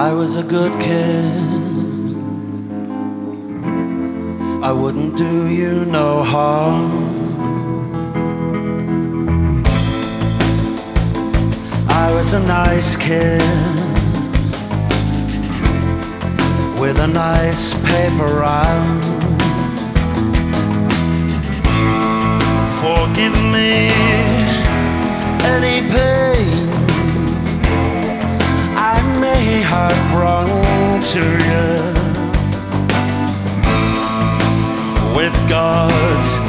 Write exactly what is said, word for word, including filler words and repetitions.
I was a good kid. I wouldn't do you no harm. I was a nice kid with a nice paper round. Forgive me any pain I may have brought to you. With God's